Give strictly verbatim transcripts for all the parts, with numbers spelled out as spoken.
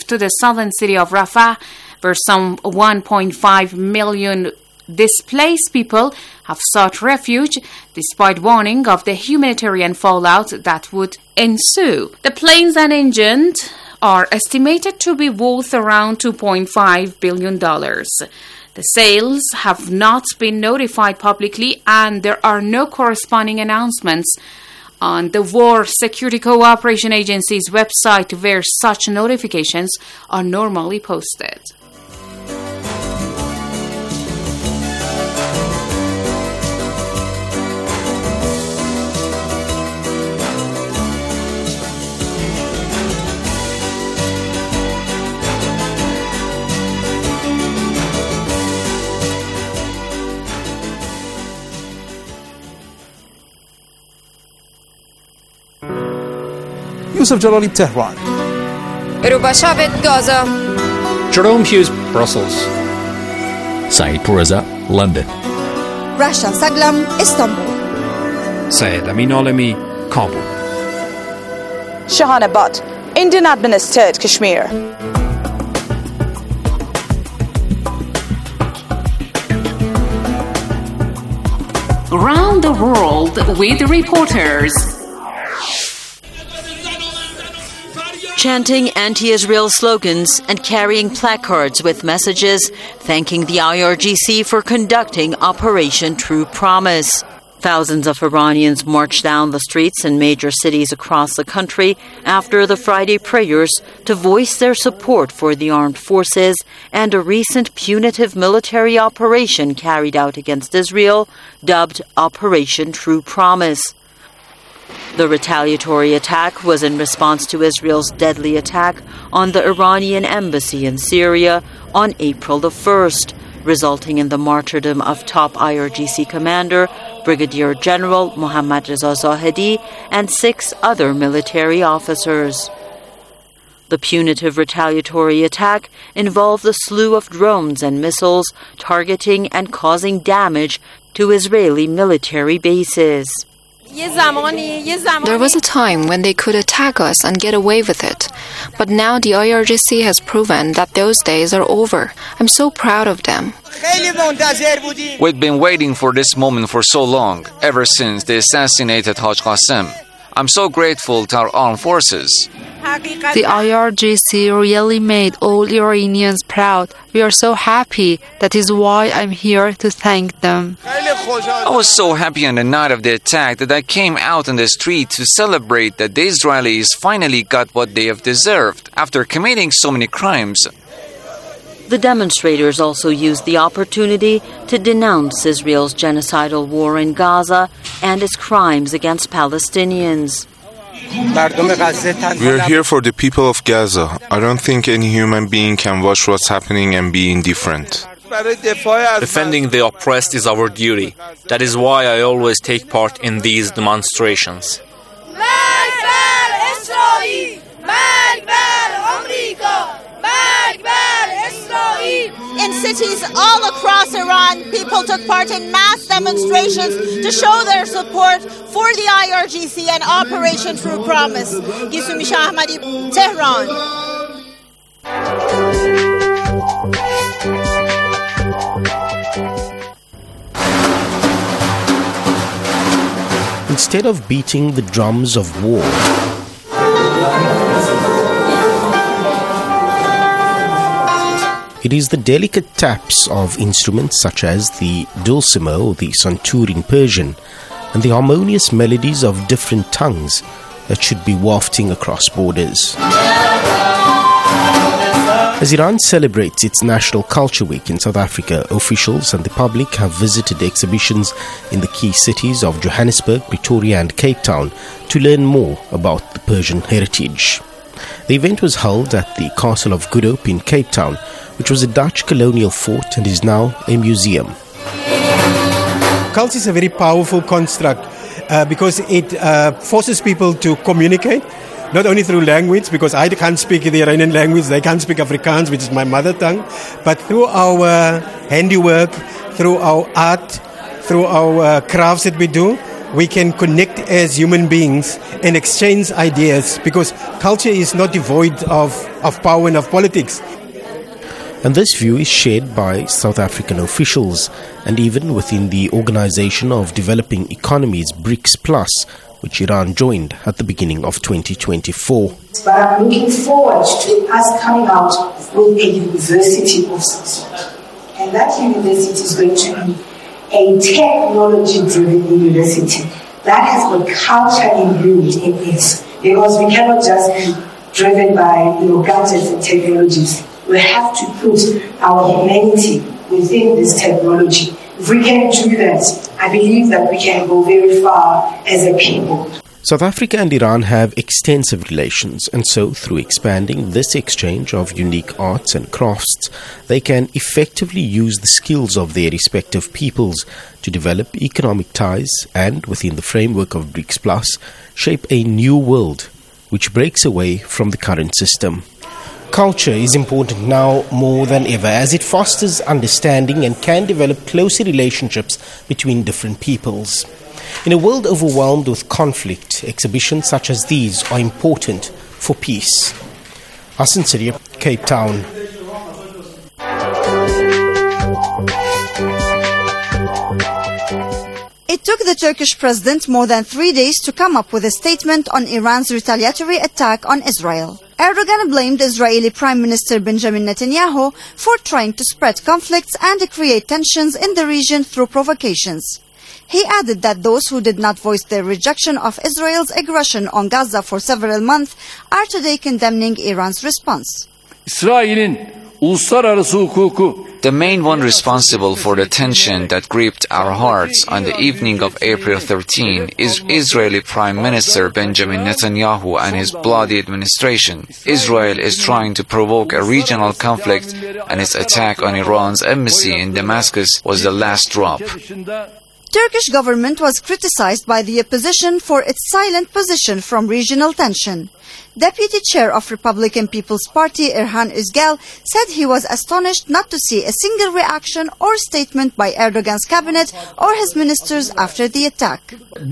to the southern city of Rafah, where some one point five million displaced people have sought refuge, despite warning of the humanitarian fallout that would ensue. The planes and engines are estimated to be worth around two point five billion dollars. The sales have not been notified publicly, and there are no corresponding announcements on the War Security Cooperation Agency's website, where such notifications are normally posted. Yusuf Jalali, Tehran. Rubashavet, Gaza. Jerome Hughes, Brussels. Saeed Pourreza, London. Rasha Saglam, Istanbul. Syed Amin Alemi, Kabul. Shahana Butt, Indian administered Kashmir. Around the world with reporters. Chanting anti-Israel slogans and carrying placards with messages thanking the I R G C for conducting Operation True Promise. Thousands of Iranians marched down the streets in major cities across the country after the Friday prayers to voice their support for the armed forces and a recent punitive military operation carried out against Israel, dubbed Operation True Promise. The retaliatory attack was in response to Israel's deadly attack on the Iranian embassy in Syria on April the first, resulting in the martyrdom of top I R G C commander, Brigadier General Mohammad Reza Zahedi, and six other military officers. The punitive retaliatory attack involved a slew of drones and missiles targeting and causing damage to Israeli military bases. There was a time when they could attack us and get away with it, but now the I R G C has proven that those days are over. I'm so proud of them. We've been waiting for this moment for so long, ever since they assassinated Haj Qasem. I'm so grateful to our armed forces. The I R G C really made all Iranians proud. We are so happy. That is why I'm here to thank them. I was so happy on the night of the attack that I came out on the street to celebrate that the Israelis finally got what they have deserved after committing so many crimes. The demonstrators also used the opportunity to denounce Israel's genocidal war in Gaza and its crimes against Palestinians. We are here for the people of Gaza. I don't think any human being can watch what's happening and be indifferent. Defending the oppressed is our duty. That is why I always take part in these demonstrations. In cities all across Iran, people took part in mass demonstrations to show their support for the I R G C and Operation True Promise. Gisumi Shah Ahmadi, Tehran. Instead of beating the drums of war, it is the delicate taps of instruments such as the dulcimer or the santur in Persian and the harmonious melodies of different tongues that should be wafting across borders. As Iran celebrates its National Culture Week in South Africa, officials and the public have visited exhibitions in the key cities of Johannesburg, Pretoria and Cape Town to learn more about the Persian heritage. The event was held at the Castle of Good Hope in Cape Town, which was a Dutch colonial fort and is now a museum. Culture is a very powerful construct uh, because it uh, forces people to communicate, not only through language, because I can't speak the Iranian language, they can't speak Afrikaans, which is my mother tongue, but through our handiwork, through our art, through our uh, crafts that we do, we can connect as human beings and exchange ideas, because culture is not devoid of, of power and of politics. And this view is shared by South African officials, and even within the Organization of Developing Economies, BRICS Plus, which Iran joined at the beginning of twenty twenty-four. But I'm looking forward to us coming out with a university of some sort. And that university is going to be a technology-driven university that has got culture imbued in it. Because we cannot just be driven by, you know, gadgets and technologies. We have to put our humanity within this technology. If we can do that, I believe that we can go very far as a people. South Africa and Iran have extensive relations, and so through expanding this exchange of unique arts and crafts, they can effectively use the skills of their respective peoples to develop economic ties and, within the framework of BRICS Plus, shape a new world which breaks away from the current system. Culture is important now more than ever, as it fosters understanding and can develop closer relationships between different peoples. In a world overwhelmed with conflict, exhibitions such as these are important for peace. Hassan Siria, Cape Town. It took the Turkish president more than three days to come up with a statement on Iran's retaliatory attack on Israel. Erdogan blamed Israeli Prime Minister Benjamin Netanyahu for trying to spread conflicts and create tensions in the region through provocations. He added that those who did not voice their rejection of Israel's aggression on Gaza for several months are today condemning Iran's response. The main one responsible for the tension that gripped our hearts on the evening of April thirteenth is Israeli Prime Minister Benjamin Netanyahu and his bloody administration. Israel is trying to provoke a regional conflict, and its attack on Iran's embassy in Damascus was the last drop. Turkish government was criticized by the opposition for its silent position from regional tension. Deputy Chair of Republican People's Party Erhan Özgal said he was astonished not to see a single reaction or statement by Erdogan's cabinet or his ministers after the attack.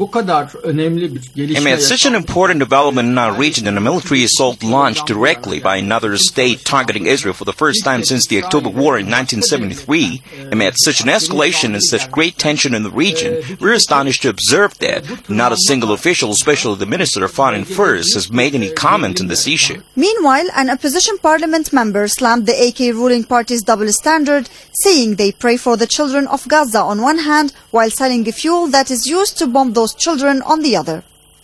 Amid such an important development in our region and a military assault launched directly by another state targeting Israel for the first time since the October War in nineteen seventy-three, amid such an escalation and such great tension in the region, we're astonished to observe that not a single official, especially the Minister of Foreign Affairs, has made any comment on this issue. Meanwhile, an opposition parliament member slammed the A K ruling party's double standard, saying they pray for the children of Gaza on one hand while selling the fuel that is used to bomb those children on the other.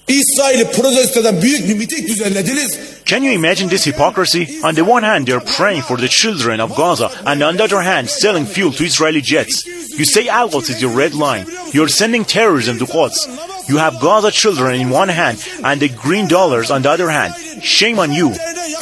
Can you imagine this hypocrisy? On the one hand, they're praying for the children of Gaza, and on the other hand, selling fuel to Israeli jets. You say Al-Quds is your red line. You're sending terrorism to Quds. You have Gaza children in one hand and the green dollars on the other hand. Shame on you.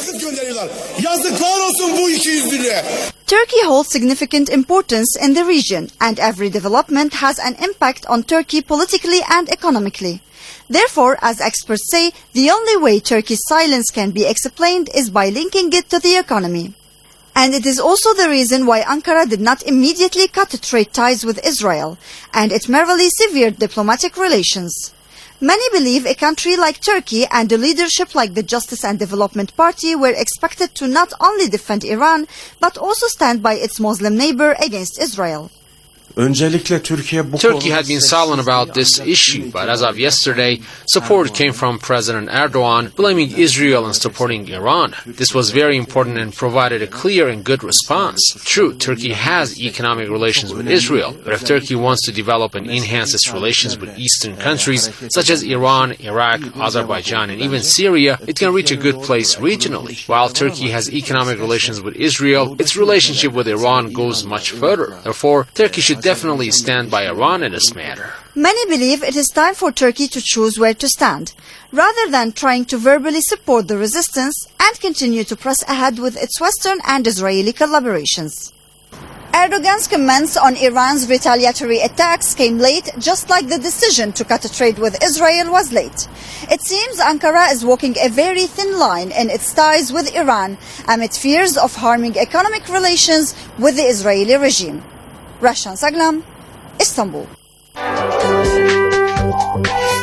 Turkey holds significant importance in the region, and every development has an impact on Turkey politically and economically. Therefore, as experts say, the only way Turkey's silence can be explained is by linking it to the economy. And it is also the reason why Ankara did not immediately cut trade ties with Israel, and it merely severed diplomatic relations. Many believe a country like Turkey and a leadership like the Justice and Development Party were expected to not only defend Iran, but also stand by its Muslim neighbor against Israel. Turkey had been silent about this issue, but as of yesterday, support came from President Erdogan, blaming Israel and supporting Iran. This was very important and provided a clear and good response. True, Turkey has economic relations with Israel, but if Turkey wants to develop and enhance its relations with Eastern countries, such as Iran, Iraq, Azerbaijan, and even Syria, it can reach a good place regionally. While Turkey has economic relations with Israel, its relationship with Iran goes much further. Therefore, Turkey should definitely stand by Iran in this matter. Many believe it is time for Turkey to choose where to stand, rather than trying to verbally support the resistance and continue to press ahead with its Western and Israeli collaborations. Erdogan's comments on Iran's retaliatory attacks came late, just like the decision to cut trade with Israel was late. It seems Ankara is walking a very thin line in its ties with Iran amid fears of harming economic relations with the Israeli regime. Rashan Saglam, Istanbul.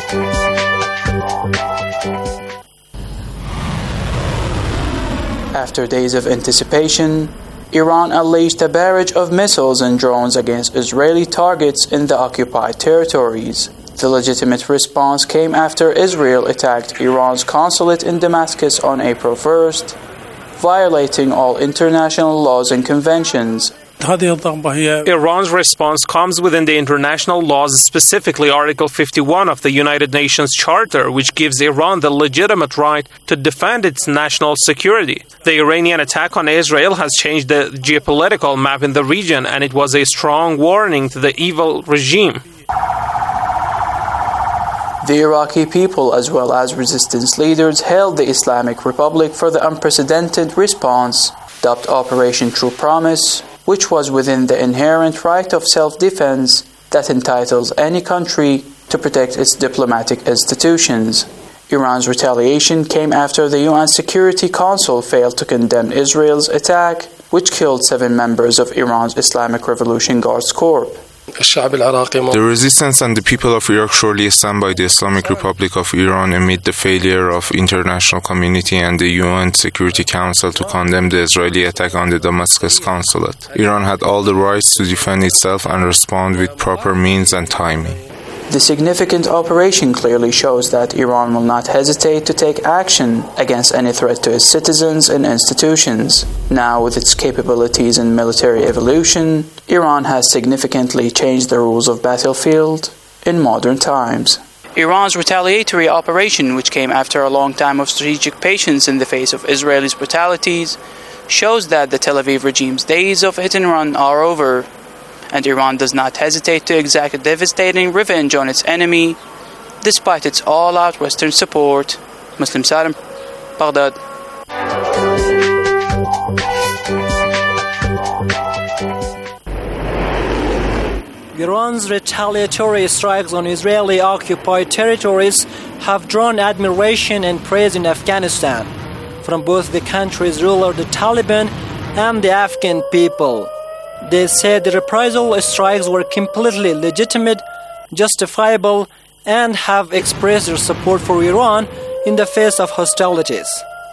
After days of anticipation, Iran unleashed a barrage of missiles and drones against Israeli targets in the occupied territories. The legitimate response came after Israel attacked Iran's consulate in Damascus on April first, violating all international laws and conventions. Iran's response comes within the international laws, specifically Article fifty-one of the United Nations Charter, which gives Iran the legitimate right to defend its national security. The Iranian attack on Israel has changed the geopolitical map in the region, and it was a strong warning to the evil regime. The Iraqi people, as well as resistance leaders, hailed the Islamic Republic for the unprecedented response, dubbed Operation True Promise, which was within the inherent right of self-defense that entitles any country to protect its diplomatic institutions. Iran's retaliation came after the U N Security Council failed to condemn Israel's attack, which killed seven members of Iran's Islamic Revolution Guards Corps. The resistance and the people of Iraq surely stand by the Islamic Republic of Iran amid the failure of international community and the U N Security Council to condemn the Israeli attack on the Damascus consulate. Iran had all the rights to defend itself and respond with proper means and timing. The significant operation clearly shows that Iran will not hesitate to take action against any threat to its citizens and institutions. Now, with its capabilities and military evolution, Iran has significantly changed the rules of battlefield in modern times. Iran's retaliatory operation, which came after a long time of strategic patience in the face of Israel's brutalities, shows that the Tel Aviv regime's days of hit and run are over, and Iran does not hesitate to exact devastating revenge on its enemy, despite its all-out Western support. Muslim Salim, Baghdad. Iran's retaliatory strikes on Israeli-occupied territories have drawn admiration and praise in Afghanistan from both the country's ruler, the Taliban, and the Afghan people. They said the reprisal strikes were completely legitimate, justifiable, and have expressed their support for Iran in the face of hostilities.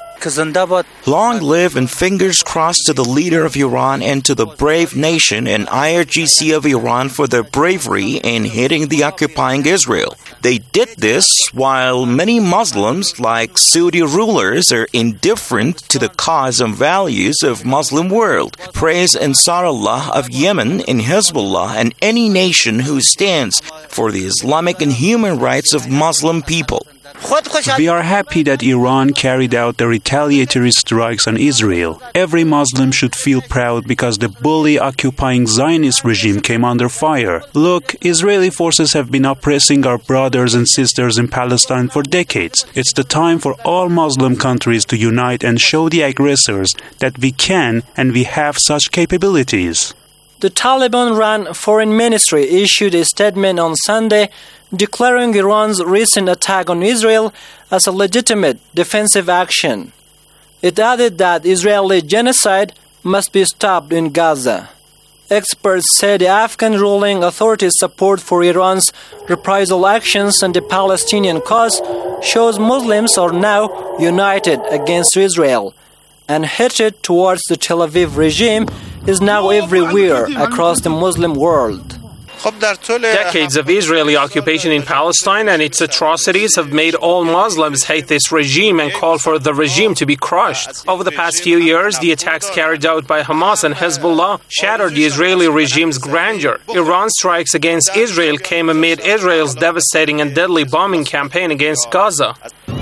Long live and fingers crossed to the leader of Iran and to the brave nation and I R G C of Iran for their bravery in hitting the occupying Israel. They did this while many Muslims, like Saudi rulers, are indifferent to the cause and values of Muslim world. Praise Ansarullah of Yemen and Hezbollah and any nation who stands for the Islamic and human rights of Muslim people. We are happy that Iran carried out the retaliatory strikes on Israel. Every Muslim should feel proud because the bully occupying Zionist regime came under fire. Look, Israeli forces have been oppressing our brothers and sisters in Palestine for decades. It's the time for all Muslim countries to unite and show the aggressors that we can and we have such capabilities. The Taliban-run foreign ministry issued a statement on Sunday declaring Iran's recent attack on Israel as a legitimate defensive action. It added that Israeli genocide must be stopped in Gaza. Experts say the Afghan ruling authorities' support for Iran's reprisal actions and the Palestinian cause shows Muslims are now united against Israel, and hatred towards the Tel Aviv regime is now everywhere across the Muslim world. Decades of Israeli occupation in Palestine and its atrocities have made all Muslims hate this regime and call for the regime to be crushed. Over the past few years, the attacks carried out by Hamas and Hezbollah shattered the Israeli regime's grandeur. Iran's strikes against Israel came amid Israel's devastating and deadly bombing campaign against Gaza.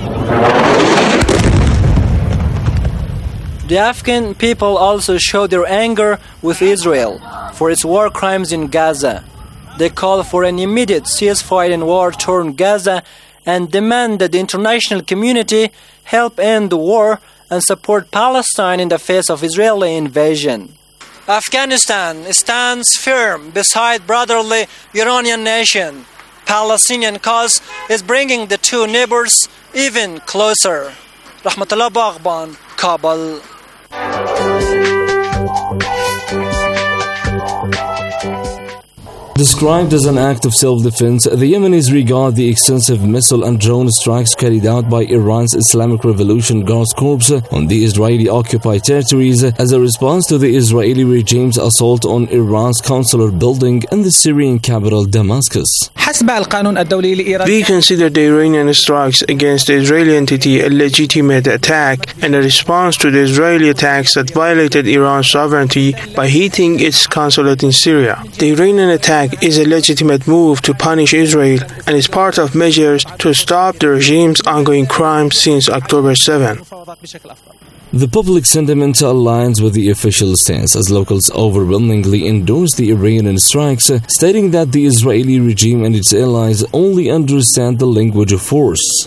The Afghan people also showed their anger with Israel for its war crimes in Gaza. They call for an immediate ceasefire in war-torn Gaza and demand that the international community help end the war and support Palestine in the face of Israeli invasion. Afghanistan stands firm beside brotherly Iranian nation. Palestinian cause is bringing the two neighbors even closer. Rahmatullah Baghban, Kabul. Described as an act of self-defense, the Yemenis regard the extensive missile and drone strikes carried out by Iran's Islamic Revolution Guards Corps on the Israeli-occupied territories as a response to the Israeli regime's assault on Iran's consular building in the Syrian capital Damascus. We consider the Iranian strikes against the Israeli entity a legitimate attack and a response to the Israeli attacks that violated Iran's sovereignty by hitting its consulate in Syria. The Iranian attack is a legitimate move to punish Israel and is part of measures to stop the regime's ongoing crimes since October seventh. The public sentiment aligns with the official stance as locals overwhelmingly endorse the Iranian strikes, stating that the Israeli regime and its allies only understand the language of force.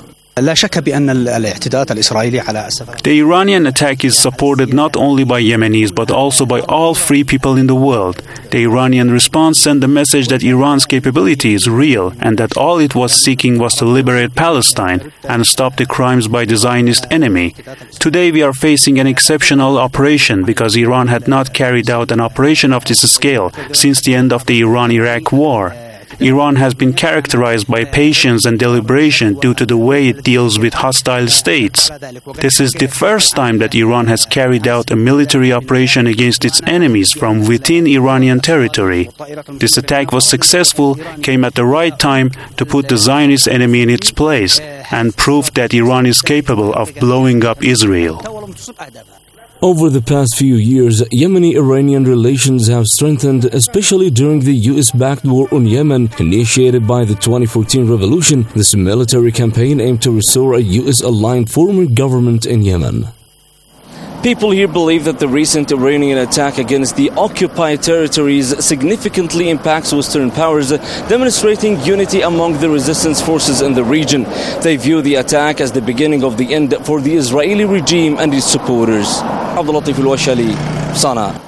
The Iranian attack is supported not only by Yemenis but also by all free people in the world. The Iranian response sent the message that Iran's capability is real and that all it was seeking was to liberate Palestine and stop the crimes by the Zionist enemy. Today we are facing an exceptional operation because Iran had not carried out an operation of this scale since the end of the Iran-Iraq war. Iran has been characterized by patience and deliberation due to the way it deals with hostile states. This is the first time that Iran has carried out a military operation against its enemies from within Iranian territory. This attack was successful, came at the right time to put the Zionist enemy in its place, and proved that Iran is capable of blowing up Israel. Over the past few years, Yemeni-Iranian relations have strengthened, especially during the U S-backed war on Yemen, initiated by the twenty fourteen revolution. This military campaign aimed to restore a U S-aligned former government in Yemen. People here believe that the recent Iranian attack against the occupied territories significantly impacts Western powers, demonstrating unity among the resistance forces in the region. They view the attack as the beginning of the end for the Israeli regime and its supporters. Abdul Latif Al-Washali, Sana'a.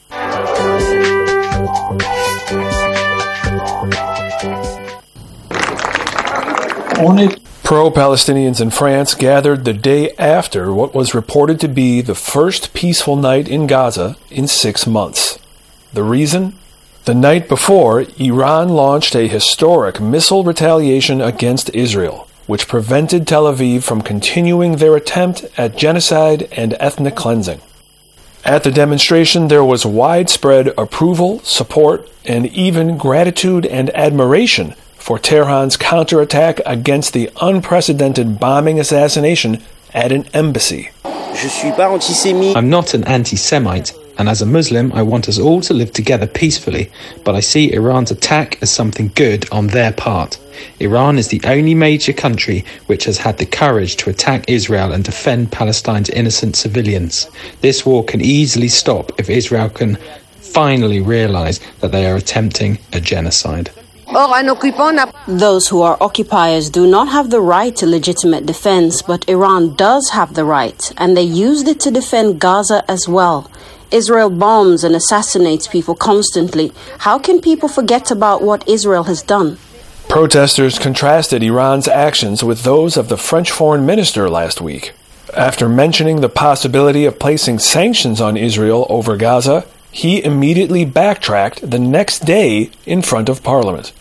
On it. Pro-Palestinians in France gathered the day after what was reported to be the first peaceful night in Gaza in six months. The reason? The night before, Iran launched a historic missile retaliation against Israel, which prevented Tel Aviv from continuing their attempt at genocide and ethnic cleansing. At the demonstration, there was widespread approval, support, and even gratitude and admiration for Tehran's counterattack against the unprecedented bombing assassination at an embassy. I'm not an anti-Semite, and as a Muslim, I want us all to live together peacefully, but I see Iran's attack as something good on their part. Iran is the only major country which has had the courage to attack Israel and defend Palestine's innocent civilians. This war can easily stop if Israel can finally realize that they are attempting a genocide. Those who are occupiers do not have the right to legitimate defense, but Iran does have the right, and they used it to defend Gaza as well. Israel bombs and assassinates people constantly. How can people forget about what Israel has done? Protesters contrasted Iran's actions with those of the French foreign minister last week. After mentioning the possibility of placing sanctions on Israel over Gaza, he immediately backtracked the next day in front of Parliament.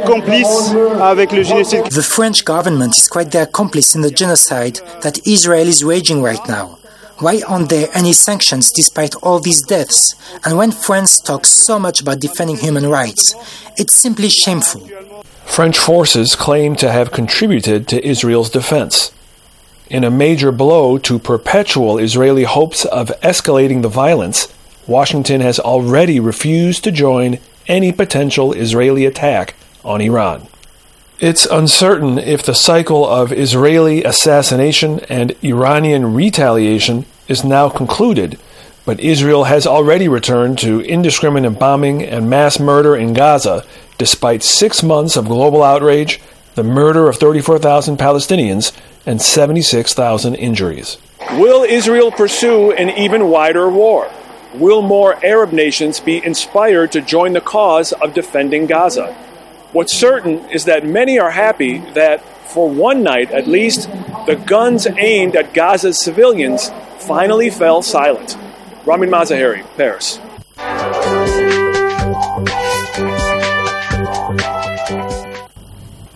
The French government is quite the accomplice in the genocide that Israel is waging right now. Why aren't there any sanctions despite all these deaths? And when France talks so much about defending human rights, it's simply shameful. French forces claim to have contributed to Israel's defense. In a major blow to perpetual Israeli hopes of escalating the violence, Washington has already refused to join any potential Israeli attack on Iran. It's uncertain if the cycle of Israeli assassination and Iranian retaliation is now concluded, but Israel has already returned to indiscriminate bombing and mass murder in Gaza, despite six months of global outrage, the murder of thirty-four thousand Palestinians, and seventy-six thousand injuries. Will Israel pursue an even wider war? Will more Arab nations be inspired to join the cause of defending Gaza? What's certain is that many are happy that, for one night at least, the guns aimed at Gaza's civilians finally fell silent. Ramin Mazaheri, Paris.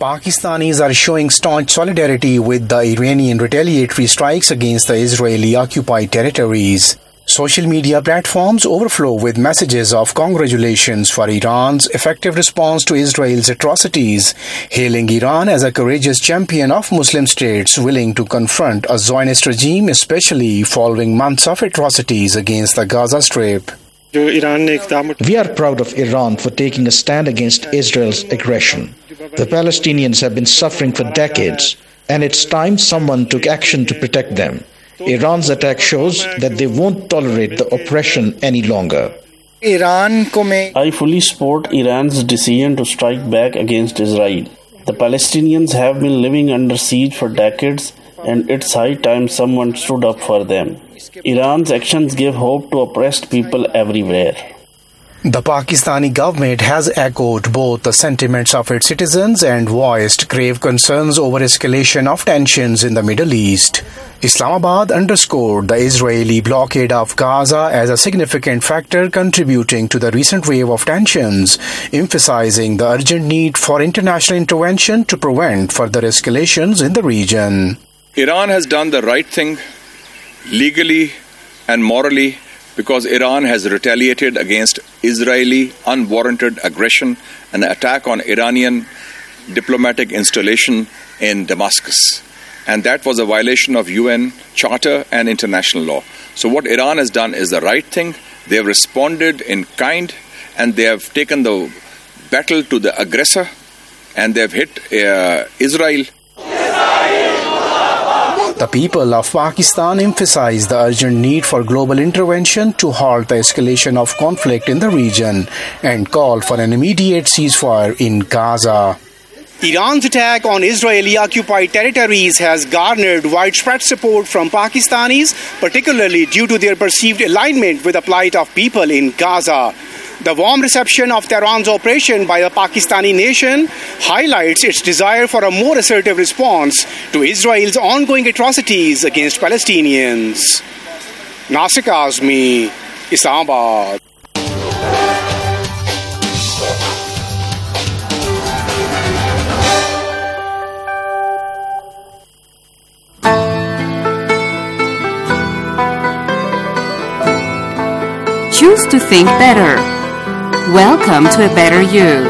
Pakistanis are showing staunch solidarity with the Iranian retaliatory strikes against the Israeli-occupied territories. Social media platforms overflow with messages of congratulations for Iran's effective response to Israel's atrocities, hailing Iran as a courageous champion of Muslim states willing to confront a Zionist regime, especially following months of atrocities against the Gaza Strip. We are proud of Iran for taking a stand against Israel's aggression. The Palestinians have been suffering for decades, and it's time someone took action to protect them. Iran's attack shows that they won't tolerate the oppression any longer. I fully support Iran's decision to strike back against Israel. The Palestinians have been living under siege for decades, and it's high time someone stood up for them. Iran's actions give hope to oppressed people everywhere. The Pakistani government has echoed both the sentiments of its citizens and voiced grave concerns over escalation of tensions in the Middle East. Islamabad underscored the Israeli blockade of Gaza as a significant factor contributing to the recent wave of tensions, emphasizing the urgent need for international intervention to prevent further escalations in the region. Iran has done the right thing legally and morally because Iran has retaliated against Israeli unwarranted aggression and attack on Iranian diplomatic installation in Damascus. And that was a violation of U N Charter and international law. So what Iran has done is the right thing. They have responded in kind, and they have taken the battle to the aggressor, and they have hit uh, Israel. The people of Pakistan emphasized the urgent need for global intervention to halt the escalation of conflict in the region and called for an immediate ceasefire in Gaza. Iran's attack on Israeli-occupied territories has garnered widespread support from Pakistanis, particularly due to their perceived alignment with the plight of people in Gaza. The warm reception of Tehran's operation by the Pakistani nation highlights its desire for a more assertive response to Israel's ongoing atrocities against Palestinians. Nasir Kazmi, Islamabad. Choose to think better. Welcome to a better you.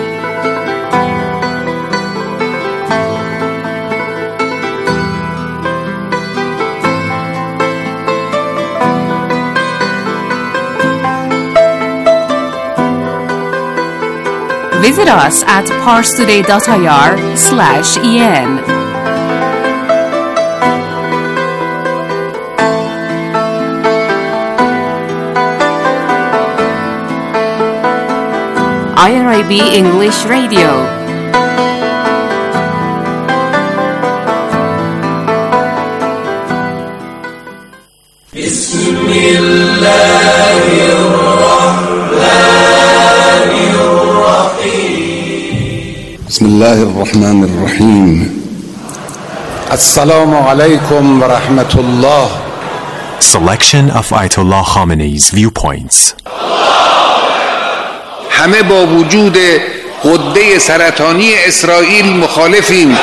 Visit us at parstoday.ir slash en. I R I B English Radio. بسم الله الرحمن الرحيم السلام عليكم ورحمة الله. Selection of Ayatollah Khamenei's viewpoints. همه با وجود غده سرطانی اسرائیل مخالفیم.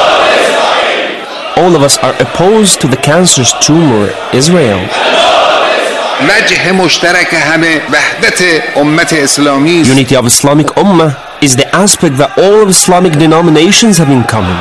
All of us are opposed to the cancerous tumor Israel. وجه مشترک همه وحدت امت اسلامی. Unity of Islamic Ummah is the aspect that all of Islamic denominations have in common.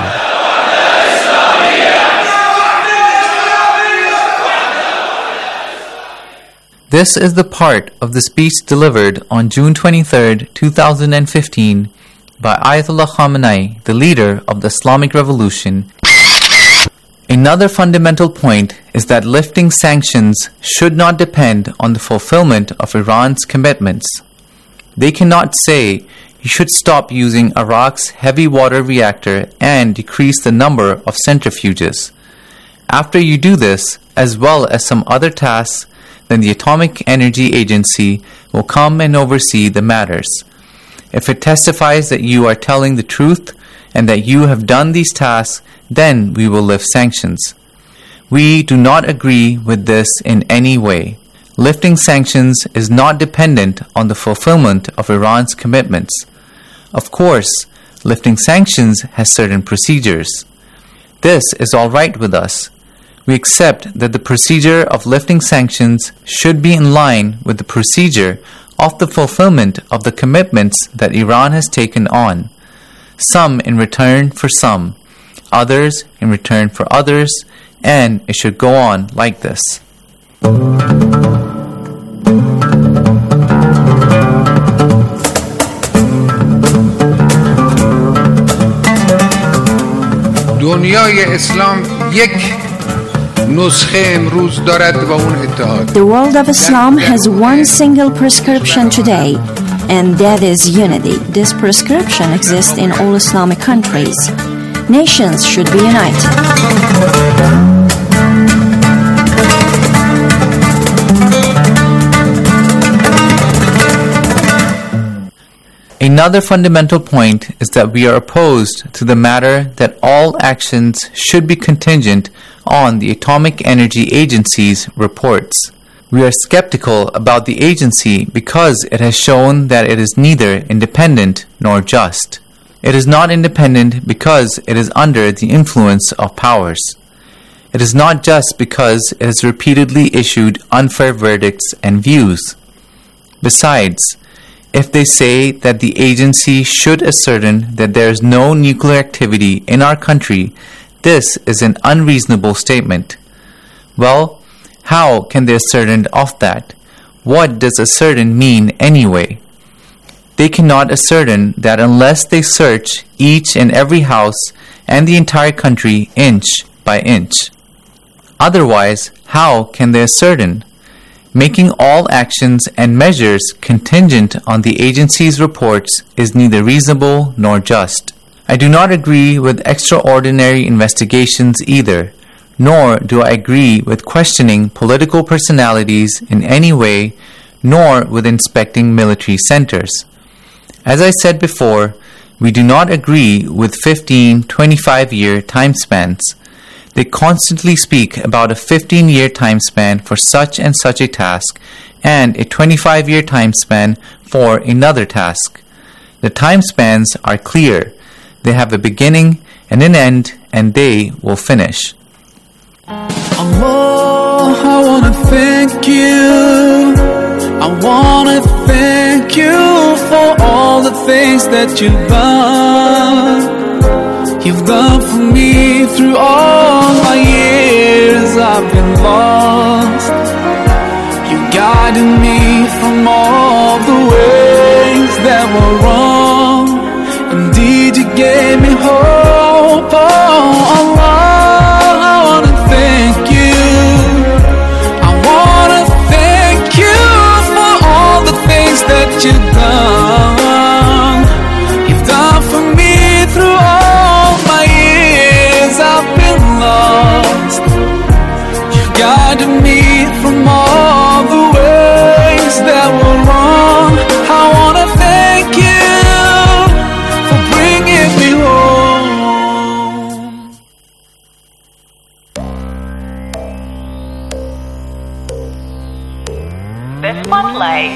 This is the part of the speech delivered on June twenty-third, two thousand fifteen by Ayatollah Khamenei, the leader of the Islamic Revolution. Another fundamental point is that lifting sanctions should not depend on the fulfillment of Iran's commitments. They cannot say you should stop using Iraq's heavy water reactor and decrease the number of centrifuges. After you do this, as well as some other tasks, then the Atomic Energy Agency will come and oversee the matters. If it testifies that you are telling the truth and that you have done these tasks, then we will lift sanctions. We do not agree with this in any way. Lifting sanctions is not dependent on the fulfillment of Iran's commitments. Of course, Lifting sanctions has certain procedures. This is all right with us. We accept that the procedure of lifting sanctions should be in line with the procedure of the fulfillment of the commitments that Iran has taken on, some in return for some, others in return for others, and it should go on like this. دنیای اسلام یک نسخه امروز دارد و اون اتحاد. The world of Islam has one single prescription today, and that is unity. This prescription exists in all Islamic countries. Nations should be united. Another fundamental point is that we are opposed to the matter that all actions should be contingent on the Atomic Energy Agency's reports. We are skeptical about the agency because it has shown that it is neither independent nor just. It is not independent because it is under the influence of powers. It is not just because it has repeatedly issued unfair verdicts and views. Besides, if they say that the agency should ascertain that there is no nuclear activity in our country, this is an unreasonable statement. Well, how can they ascertain of that? What does ascertain mean anyway? They cannot ascertain that unless they search each and every house and the entire country inch by inch. Otherwise, how can they ascertain? Making all actions and measures contingent on the agency's reports is neither reasonable nor just. I do not agree with extraordinary investigations either, nor do I agree with questioning political personalities in any way, nor with inspecting military centers. As I said before, we do not agree with fifteen, twenty-five year time spans. They constantly speak about a fifteen year time span for such and such a task and a twenty-five year time span for another task. The time spans are clear. They have a beginning and an end, and they will finish. Allah, I want to thank you. I want to thank you for all the things that you've done. You've done for me through all my years I've been lost. You guided me from all the ways that were wrong. Indeed, you gave me hope. Oh, Allah, I want to thank you. I want to thank you for all the things that you've done. You've done for me through all my years I've been lost. You guided me from all the ways that were wrong. I want to thank you for bringing me home. The Spotlight.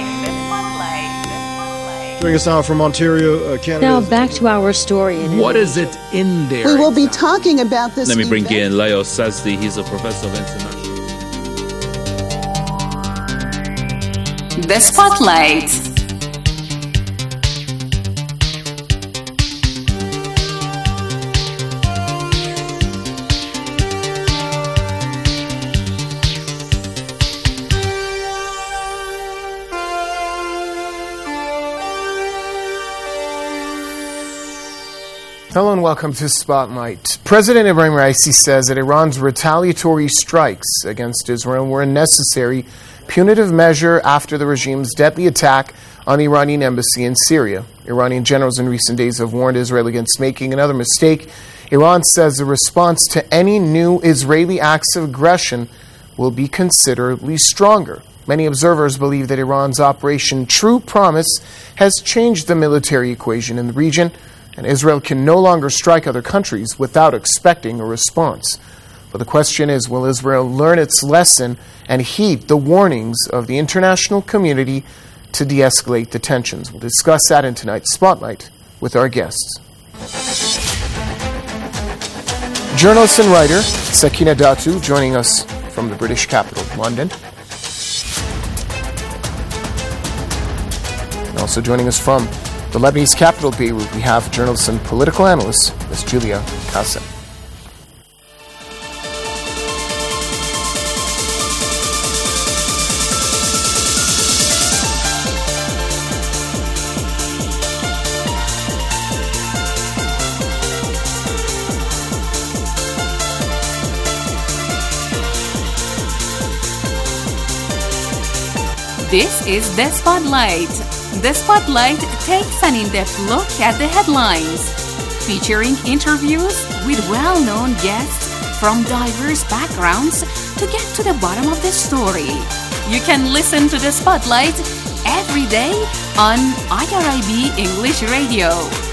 Joining us now from Ontario, uh, Canada. Now back to our story. What is it in there? We will be talking about this. Let me bring in Leo Sazdi. He's a professor of international. The Spotlight. Hello and welcome to Spotlight. President Ibrahim Raisi says that Iran's retaliatory strikes against Israel were a necessary punitive measure after the regime's deadly attack on the Iranian embassy in Syria. Iranian generals in recent days have warned Israel against making another mistake. Iran says the response to any new Israeli acts of aggression will be considerably stronger. Many observers believe that Iran's Operation True Promise has changed the military equation in the region, and Israel can no longer strike other countries without expecting a response. But the question is, will Israel learn its lesson and heed the warnings of the international community to de-escalate the tensions? We'll discuss that in tonight's Spotlight with our guests. journalist and writer Sakina Datu joining us from the British capital, London. And also joining us from the Lebanese capital, Beirut, we have journalist and political analyst Miz Julia Qasem. This is The Spotlight. The Spotlight takes an in-depth look at the headlines, featuring interviews with well-known guests from diverse backgrounds to get to the bottom of the story. You can listen to The Spotlight every day on I R I B English Radio.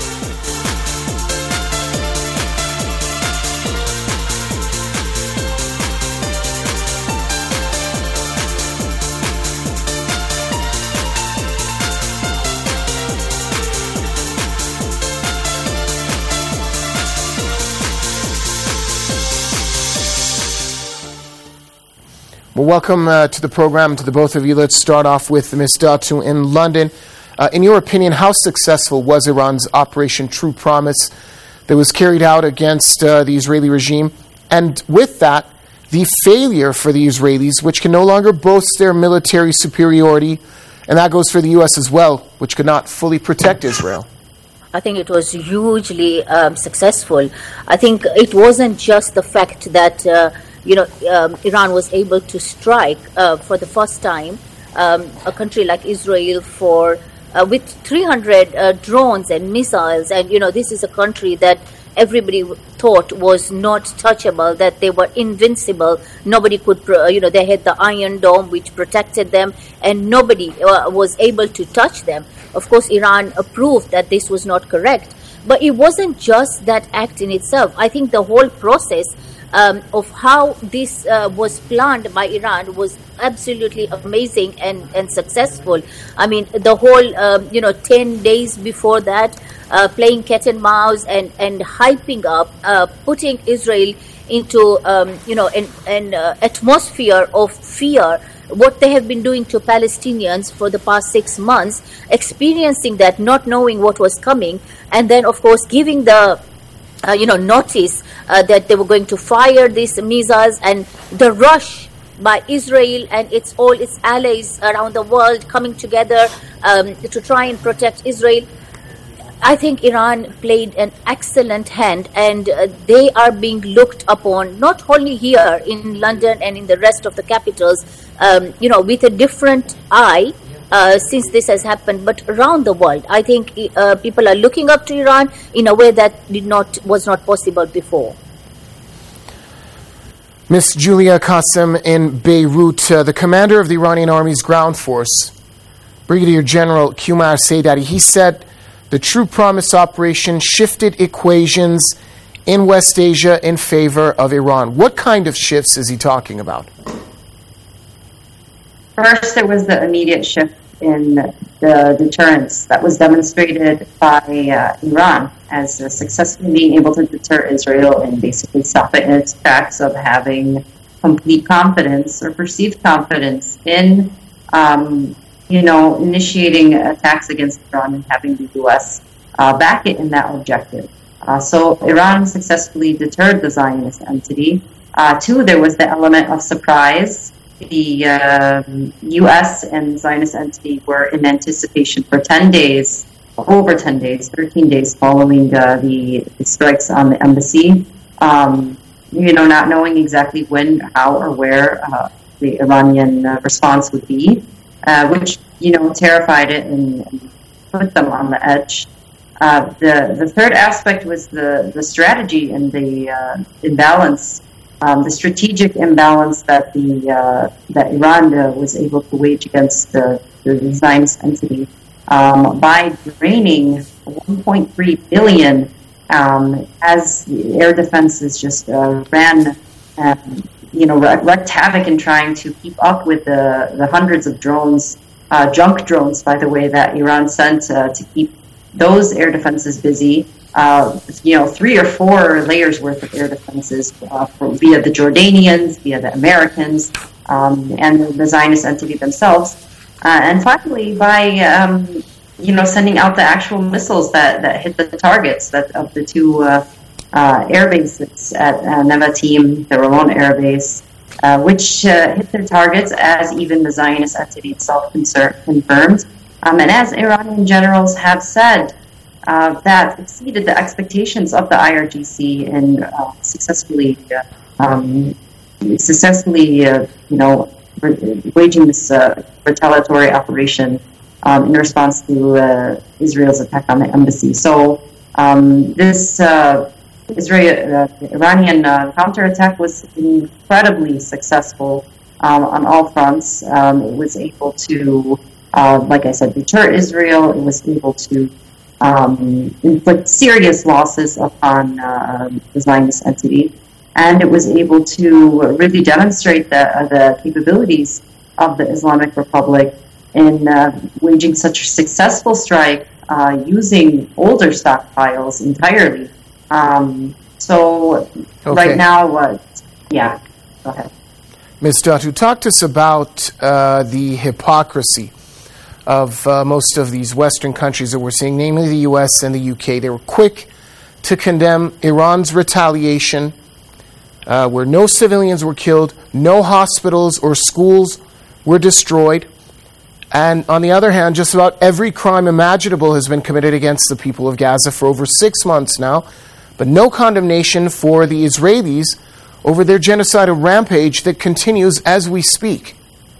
Well, welcome uh, to the program, to the both of you. Let's start off with Miz Datu in London. Uh, in your opinion, how successful was Iran's Operation True Promise that was carried out against uh, the Israeli regime? And with that, the failure for the Israelis, which can no longer boast their military superiority, and that goes for the U S as well, which could not fully protect Israel. I think it was hugely um, successful. I think it wasn't just the fact that uh, you know, um, Iran was able to strike uh, for the first time um, a country like Israel for uh, with three hundred uh, drones and missiles, and you know, this is a country that everybody thought was not touchable, that they were invincible. Nobody could, uh, you know, they had the Iron Dome which protected them, and nobody uh, was able to touch them. Of course, Iran proved that this was not correct, but it wasn't just that act in itself. I think the whole process Um, of how this uh, was planned by Iran was absolutely amazing and, and successful. I mean, the whole, um, you know, ten days before that, uh, playing cat and mouse and, and hyping up, uh, putting Israel into, um, you know, an, an uh, atmosphere of fear, what they have been doing to Palestinians for the past six months, experiencing that, not knowing what was coming, and then, of course, giving the Uh, you know, notice uh, that they were going to fire these missiles, and the rush by Israel and its all its allies around the world coming together um, to try and protect Israel. I think Iran played an excellent hand, and uh, they are being looked upon not only here in London and in the rest of the capitals, um, you know, with a different eye. Uh, since this has happened, but around the world, I think uh, people are looking up to Iran in a way that did not was not possible before. Miz Julia Qasem in Beirut, uh, the commander of the Iranian Army's ground force, Brigadier General Qamar Saidati, he said the True Promise operation shifted equations in West Asia in favor of Iran. What kind of shifts is he talking about? First, there was the immediate shift in the deterrence that was demonstrated by uh, Iran as uh, successfully being able to deter Israel and basically stop it in its tracks of having complete confidence or perceived confidence in, um, you know, initiating attacks against Iran and having the U S uh, back it in that objective. Uh, so Iran successfully deterred the Zionist entity. Uh, two, there was the element of surprise. The uh, U S and Zionist entity were in anticipation for ten days, over ten days, thirteen days following uh, the, the strikes on the embassy, um, you know, not knowing exactly when, how, or where uh, the Iranian uh, response would be, uh, which, you know, terrified it and, and put them on the edge. Uh, the, the third aspect was the, the strategy and the uh, imbalance. Um, the strategic imbalance that the uh, that Iran uh, was able to wage against the, the Zionist entity um, by draining one point three billion um, as the air defenses just uh, ran, um, you know, wreaked havoc in trying to keep up with the, the hundreds of drones, uh, junk drones, by the way, that Iran sent uh, to keep those air defenses busy. uh, you know, three or four layers worth of air defenses uh, for, via the Jordanians, via the Americans, um, and the Zionist entity themselves. Uh, and finally, by um, you know, sending out the actual missiles that, that hit the targets that of the two uh, uh, air bases at uh, Nevatim, the Ramon Air Base, uh, which uh, hit their targets, as even the Zionist entity itself confirmed. Um, and as Iranian generals have said, uh, that exceeded the expectations of the I R G C in uh, successfully, uh, um, successfully, uh, you know, waging this uh, retaliatory operation um, in response to uh, Israel's attack on the embassy. So um, this uh, Israel, uh, Iranian uh, counterattack was incredibly successful um, on all fronts. Um, it was able to, uh, like I said, deter Israel. It was able to um, inflict serious losses upon uh, the Zionist entity. And it was able to really demonstrate the, uh, the capabilities of the Islamic Republic in uh, waging such a successful strike uh, using older stockpiles entirely. Um, so okay. right now, uh, yeah, go ahead. Miz Datu, talk to us about uh, the hypocrisy of uh, most of these Western countries that we're seeing, namely the U S and the U K. They were quick to condemn Iran's retaliation, Uh, where no civilians were killed, no hospitals or schools were destroyed. And on the other hand, just about every crime imaginable has been committed against the people of Gaza for over six months now, but no condemnation for the Israelis over their genocidal rampage that continues as we speak.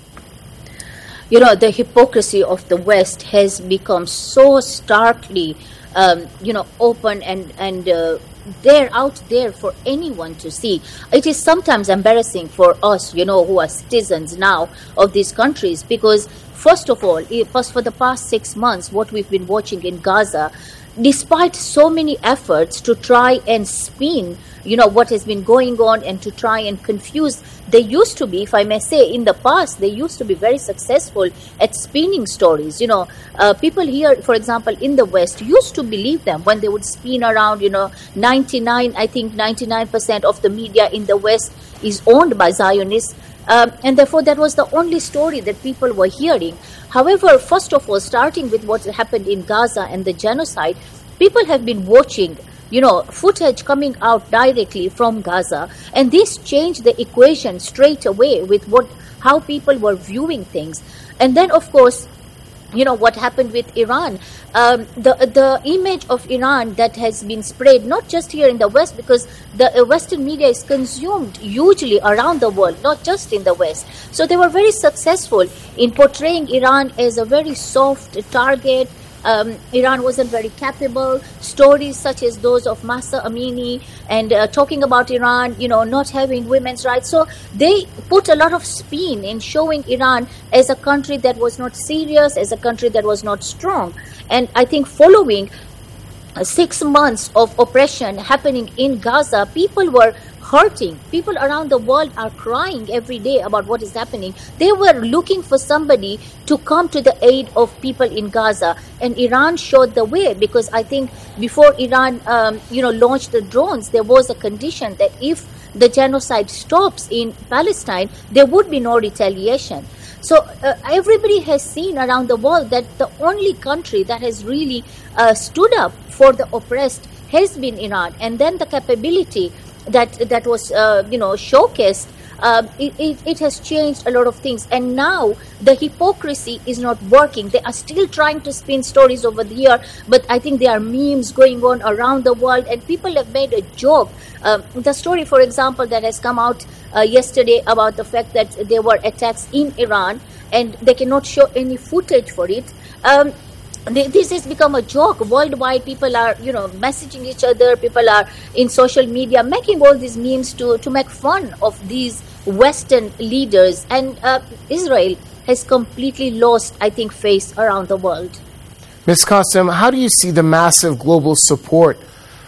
You know, the hypocrisy of the West has become so starkly, um, you know, open and, and uh, they're out there for anyone to see. It is sometimes embarrassing for us, you know, who are citizens now of these countries, because first of all, first for the past six months, what we've been watching in Gaza, despite so many efforts to try and spin, you know, what has been going on and to try and confuse, they used to be, if I may say, in the past, they used to be very successful at spinning stories. You know, uh, people here, for example, in the West used to believe them when they would spin around, you know, ninety-nine, I think ninety-nine percent of the media in the West is owned by Zionists. Um, and therefore, that was the only story that people were hearing. However, first of all, starting with what happened in Gaza and the genocide, people have been watching, you know, footage coming out directly from Gaza, and this changed the equation straight away with what how people were viewing things. And then, of course, you know, what happened with Iran. Um, the the image of Iran that has been spread, not just here in the West, because the Western media is consumed hugely around the world, not just in the West. So they were very successful in portraying Iran as a very soft target. Um, Iran wasn't very capable. Stories such as those of Mahsa Amini and uh, talking about Iran, you know, not having women's rights. So they put a lot of spin in showing Iran as a country that was not serious, as a country that was not strong. And I think following uh, six months of oppression happening in Gaza, people were hurting. People around the world are crying every day about what is happening. They were looking for somebody to come to the aid of people in Gaza, and Iran showed the way, because I think before Iran, um, you know, launched the drones, there was a condition that if the genocide stops in Palestine, there would be no retaliation. So uh, everybody has seen around the world that the only country that has really uh, stood up for the oppressed has been Iran, and then the capability that that was uh, you know showcased, uh, it, it, it has changed a lot of things. And now the hypocrisy is not working. They are still trying to spin stories over the year, but I think there are memes going on around the world, and people have made a joke. Um, the story, for example, that has come out uh, yesterday about the fact that there were attacks in Iran and they cannot show any footage for it. Um, This has become a joke worldwide. People are, you know, messaging each other. People are in social media making all these memes to, to make fun of these Western leaders. And uh, Israel has completely lost, I think, face around the world. Miz Qasim, how do you see the massive global support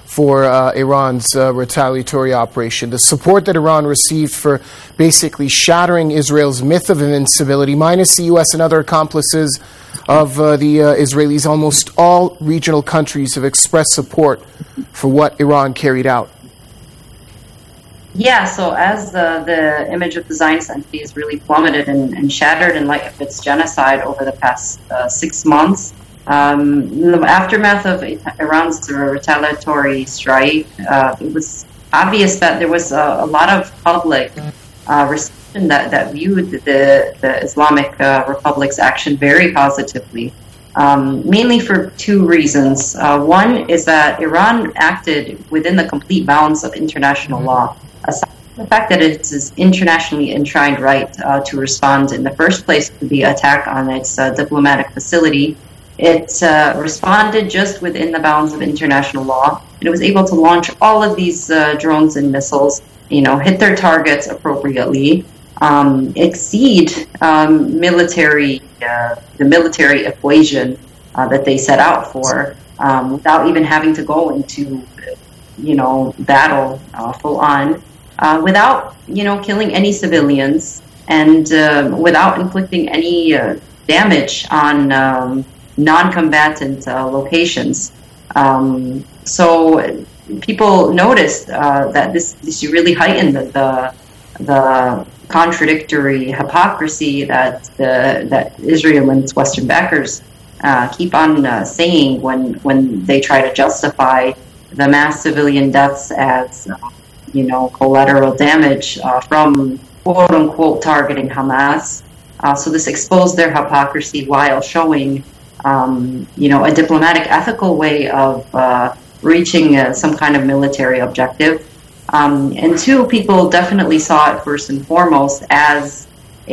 for uh, Iran's uh, retaliatory operation. The support that Iran received for basically shattering Israel's myth of invincibility, minus the U S and other accomplices of uh, the uh, Israelis, almost all regional countries have expressed support for what Iran carried out. Yeah, so as uh, the image of the Zionist entity is really plummeted and, and shattered in light of its genocide over the past uh, six months, um, in the aftermath of Iran's retaliatory strike, uh, it was obvious that there was a, a lot of public uh, reception that, that viewed the, the Islamic uh, Republic's action very positively, um, mainly for two reasons. Uh, one is that Iran acted within the complete bounds of international law. Aside from the fact that it's an internationally enshrined right uh, to respond in the first place to the attack on its uh, diplomatic facility, it uh, responded just within the bounds of international law, and it was able to launch all of these uh, drones and missiles, you know, hit their targets appropriately, um, exceed um, military uh, the military equation uh, that they set out for, um, without even having to go into, you know, battle uh, full on. Uh, without, you know, killing any civilians and uh, without inflicting any uh, damage on um, non-combatant uh, locations. Um, so people noticed uh, that this, this really heightened the, the the contradictory hypocrisy that the, that Israel and its Western backers uh, keep on uh, saying when when they try to justify the mass civilian deaths as uh, you know, collateral damage uh, from quote-unquote targeting Hamas. Uh, so this exposed their hypocrisy while showing, um, you know, a diplomatic, ethical way of uh, reaching uh, some kind of military objective. Um, and two, people definitely saw it first and foremost as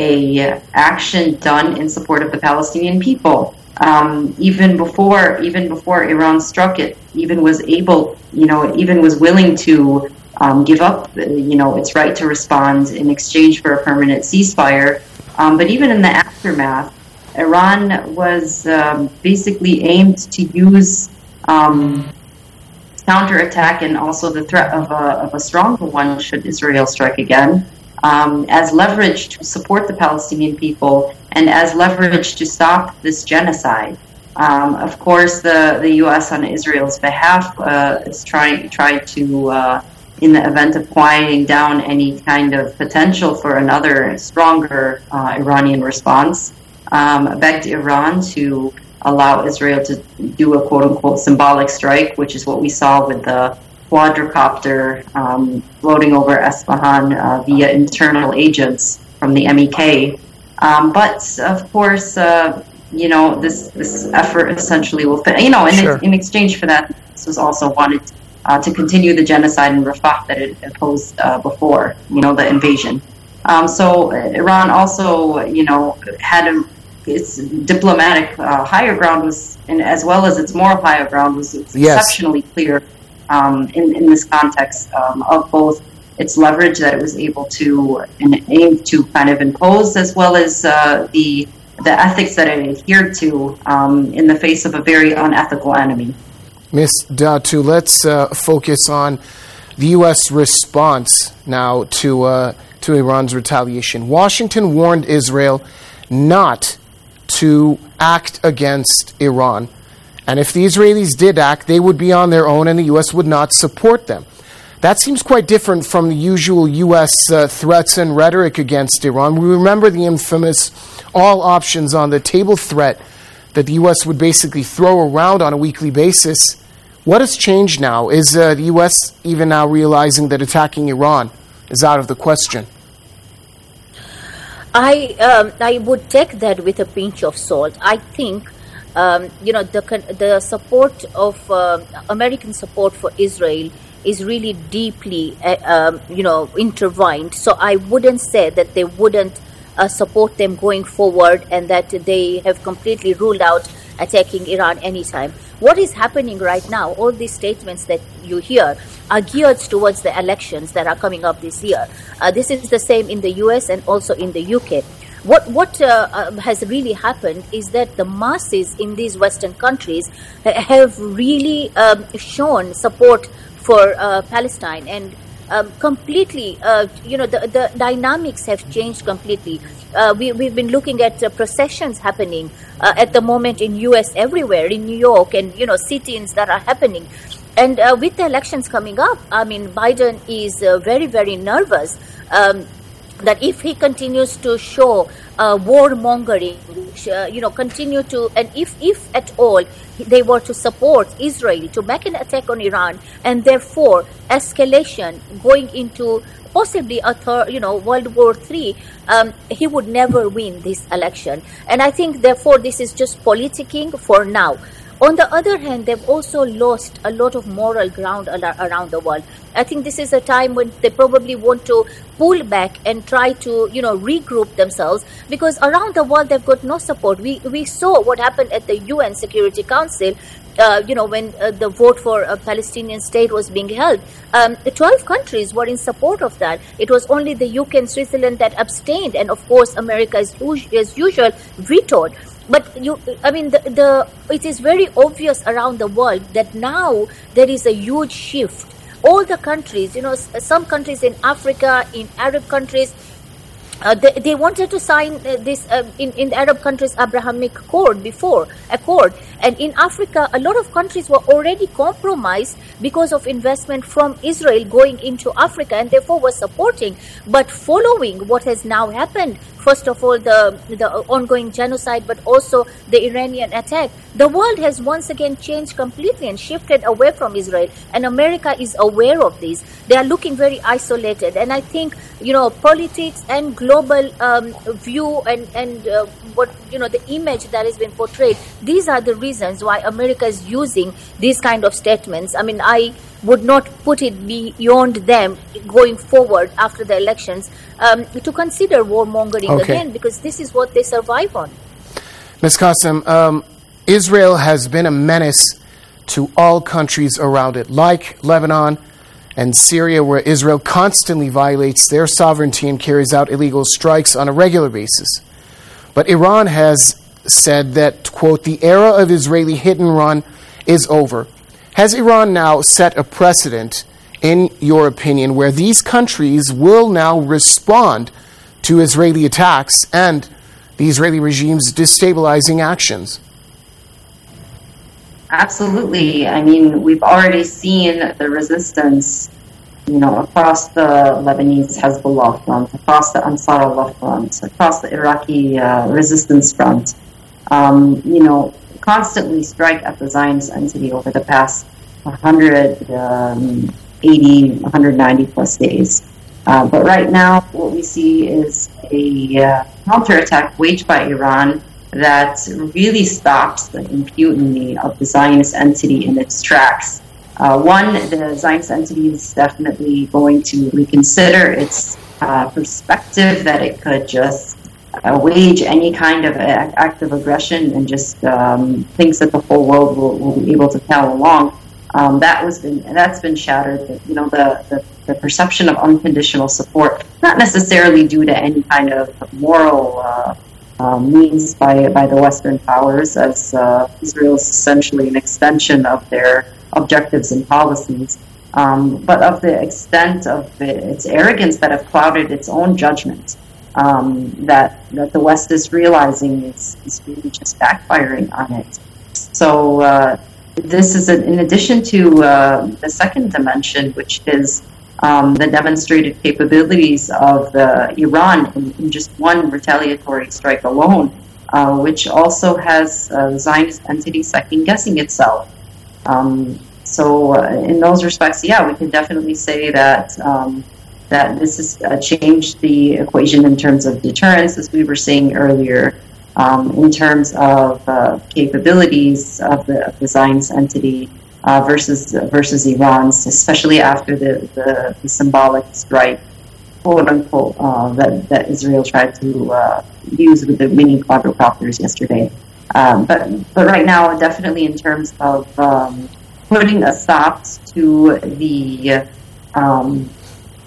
a action done in support of the Palestinian people. Um, even before, even before Iran struck it, even was able, you know, even was willing to Um, give up, you know, its right to respond in exchange for a permanent ceasefire. Um, but even in the aftermath, Iran was um, basically aimed to use um, counterattack and also the threat of a, of a stronger one should Israel strike again, um, as leverage to support the Palestinian people and as leverage to stop this genocide. Um, of course, the, the U S on Israel's behalf uh, is trying trying to uh, in the event of quieting down any kind of potential for another stronger uh, Iranian response, um, begged Iran to allow Israel to do a quote-unquote symbolic strike, which is what we saw with the quadricopter um, floating over Esfahan uh, via internal agents from the M E K. Um, but, of course, uh, you know, this, this effort essentially will fit, you know, in, sure. in exchange for that, this was also wanted to Uh, to continue the genocide in Rafah that it opposed uh, before, you know, the invasion. Um, so Iran also, you know, had a, its diplomatic uh, higher ground was, and as well as its moral higher ground was yes. exceptionally clear um, in, in this context um, of both its leverage that it was able to and aim to kind of impose, as well as uh, the the ethics that it adhered to um, in the face of a very unethical enemy. Miz Datu, let's uh, focus on the U S response now to uh, to Iran's retaliation. Washington warned Israel not to act against Iran, and if the Israelis did act, they would be on their own, and the U S would not support them. That seems quite different from the usual U S uh, threats and rhetoric against Iran. We remember the infamous all options on the table threat that the U S would basically throw around on a weekly basis. What has changed now? Is uh, the U S even now realizing that attacking Iran is out of the question? I um, I would take that with a pinch of salt. I think um, you know the the support of uh, American support for Israel is really deeply uh, um, you know intertwined. So I wouldn't say that they wouldn't uh, support them going forward and that they have completely ruled out attacking Iran anytime. What is happening right now, all these statements that you hear are geared towards the elections that are coming up this year. Uh, this is the same in the U S and also in the U K. what what uh, uh, has really happened is that the masses in these Western countries ha- have really um, shown support for uh, Palestine, and um, completely, uh, you know, the, the dynamics have changed completely. Uh, we, we've been looking at uh, processions happening uh, at the moment in U S everywhere, in New York, and, you know, sit-ins that are happening. And uh, with the elections coming up, I mean, Biden is uh, very, very nervous um, that if he continues to show uh, warmongering, uh, you know, continue to, and if, if at all they were to support Israel to make an attack on Iran, and therefore escalation going into possibly a third, you know, World War Three, um, he would never win this election. And I think, therefore, this is just politicking for now. On the other hand, they've also lost a lot of moral ground around the world. I think this is a time when they probably want to pull back and try to, you know, regroup themselves, because around the world they've got no support. We we saw what happened at the U N Security Council, uh, you know, when uh, the vote for a Palestinian state was being held. Um, twelve countries were in support of that. It was only the U K and Switzerland that abstained, and of course America, as, as usual, vetoed. But you, I mean, the, the it is very obvious around the world that now there is a huge shift. All the countries, you know, some countries in Africa, in Arab countries, uh, they, they wanted to sign uh, this uh, in, in the Arab countries Abrahamic Accord before, Accord. And in Africa, a lot of countries were already compromised because of investment from Israel going into Africa, and therefore were supporting. But following what has now happened, first of all, the, the ongoing genocide, but also the Iranian attack, the world has once again changed completely and shifted away from Israel. And America is aware of this. They are looking very isolated. And I think, you know, politics and global um, view and, and uh, what, you know, the image that has been portrayed, these are the reasons why America is using these kind of statements. I mean, I would not put it beyond them going forward after the elections um, to consider warmongering okay. again, because this is what they survive on. Miz Qasim, um, Israel has been a menace to all countries around it, like Lebanon and Syria, where Israel constantly violates their sovereignty and carries out illegal strikes on a regular basis. But Iran has said that, quote, the era of Israeli hit and run is over. Has Iran now set a precedent, in your opinion, where these countries will now respond to Israeli attacks and the Israeli regime's destabilizing actions? Absolutely. I mean, we've already seen the resistance, you know, across the Lebanese Hezbollah front, across the Ansar Allah front, across the Iraqi uh, resistance front. Um, you know, constantly strike at the Zionist entity over the past one hundred eighty, one hundred ninety plus days. Uh, but right now, what we see is a uh, counterattack waged by Iran that really stops the impunity of the Zionist entity in its tracks. Uh, one, the Zionist entity is definitely going to reconsider its uh, perspective that it could just uh, wage any kind of act of aggression and just um, thinks that the whole world will, will be able to follow along. Um, that was been that's been shattered. You know, the, the, the perception of unconditional support, not necessarily due to any kind of moral uh, uh, means by by the Western powers, as uh, Israel is essentially an extension of their objectives and policies, um, but of the extent of its arrogance that have clouded its own judgment. Um, that that the West is realizing is, is really just backfiring on it. So. Uh, This is a, in addition to uh, the second dimension, which is um, the demonstrated capabilities of uh, Iran in, in just one retaliatory strike alone, uh, which also has uh, Zionist entity second-guessing itself. Um, so uh, in those respects, yeah, we can definitely say that um, that this has uh, changed the equation in terms of deterrence, as we were saying earlier. Um, in terms of uh, capabilities of the, of the Zionist entity uh, versus uh, versus Iran's, especially after the, the, the symbolic strike, quote unquote, uh, that, that Israel tried to uh, use with the mini quadrocopters yesterday. Um, but but right now, definitely in terms of um, putting a stop to the um,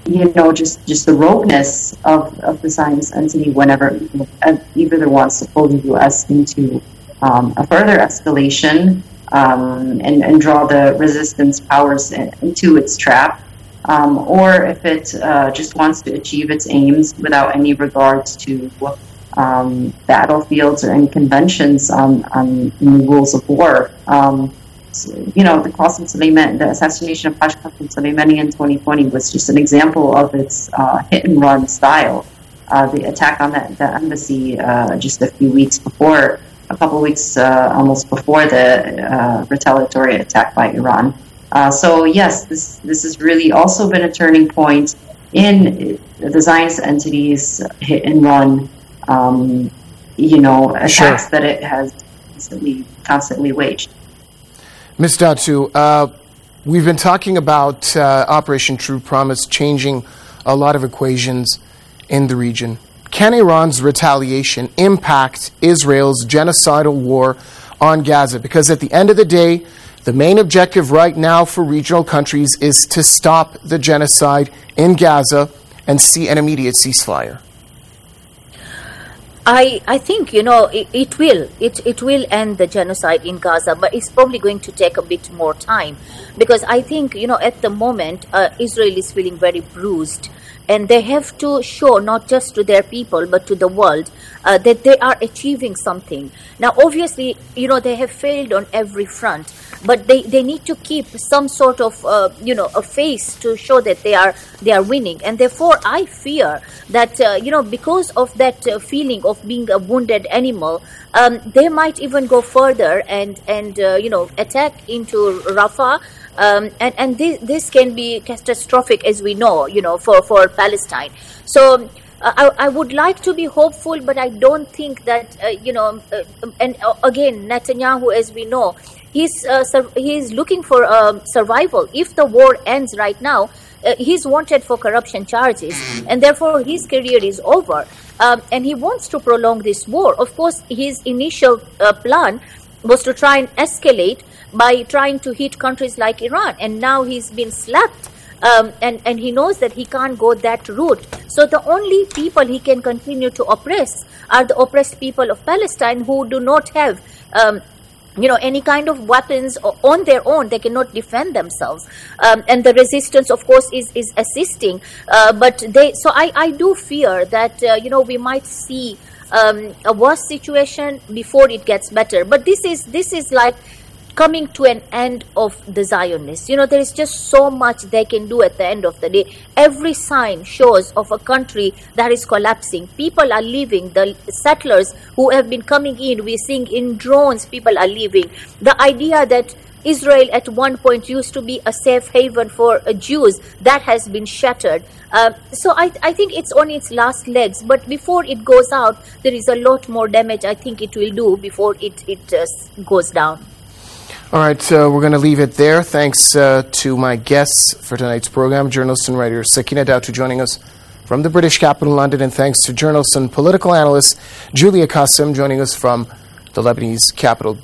you know, just, just the rogueness of, of the Zionist entity whenever either wants to pull the U S into um, a further escalation um, and, and draw the resistance powers into its trap, um, or if it uh, just wants to achieve its aims without any regards to um, battlefields or any conventions on, on the rules of war. Um, You know, the Qasem Soleimani, the assassination of Haj Qasem Soleimani in twenty twenty was just an example of its uh, hit-and-run style. Uh, the attack on the, the embassy uh, just a few weeks before, a couple of weeks uh, almost before the uh, retaliatory attack by Iran. Uh, so yes, this this has really also been a turning point in the Zionist entity's hit-and-run, um, you know, attacks Sure. that it has constantly, constantly waged. Miz Datu, uh, we've been talking about uh, Operation True Promise changing a lot of equations in the region. Can Iran's retaliation impact Israel's genocidal war on Gaza? Because at the end of the day, the main objective right now for regional countries is to stop the genocide in Gaza and see an immediate ceasefire. I, I think, you know, it, it will. It, it will end the genocide in Gaza, but it's probably going to take a bit more time. Because I think, you know, at the moment, uh, Israel is feeling very bruised. And they have to show, not just to their people, but to the world, uh, that they are achieving something. Now, obviously, you know, they have failed on every front, but they, they need to keep some sort of, uh, you know, a face to show that they are they are winning. And therefore, I fear that, uh, you know, because of that uh, feeling of being a wounded animal, um, they might even go further and, and uh, you know, attack into Rafah. Um, and and this, this can be catastrophic, as we know, you know, for, for Palestine. So uh, I, I would like to be hopeful, but I don't think that, uh, you know, uh, and uh, again, Netanyahu, as we know, he's, uh, sur- he's looking for uh, survival. If the war ends right now, uh, he's wanted for corruption charges, and therefore his career is over. Um, and he wants to prolong this war. Of course, his initial uh, plan was to try and escalate by trying to hit countries like Iran, and now he's been slapped, um, and, and he knows that he can't go that route. So the only people he can continue to oppress are the oppressed people of Palestine, who do not have um, you know, any kind of weapons on their own. They cannot defend themselves. Um, and the resistance, of course, is, is assisting. Uh, but they, so I, I do fear that, uh, you know, we might see um, a worse situation before it gets better. But this is, this is like coming to an end of the Zionists. You know, there is just so much they can do at the end of the day. Every sign shows of a country that is collapsing. People are leaving. The settlers who have been coming in, we're seeing in drones, people are leaving. The idea that Israel at one point used to be a safe haven for uh, Jews, that has been shattered. Uh, so I, I think it's on its last legs. But before it goes out, there is a lot more damage I think it will do before it, it uh, goes down. All right, uh, we're going to leave it there. Thanks uh, to my guests for tonight's program, journalist and writer Sakina Datu joining us from the British capital, London, and thanks to journalist and political analyst Julia Qasem joining us from the Lebanese capital.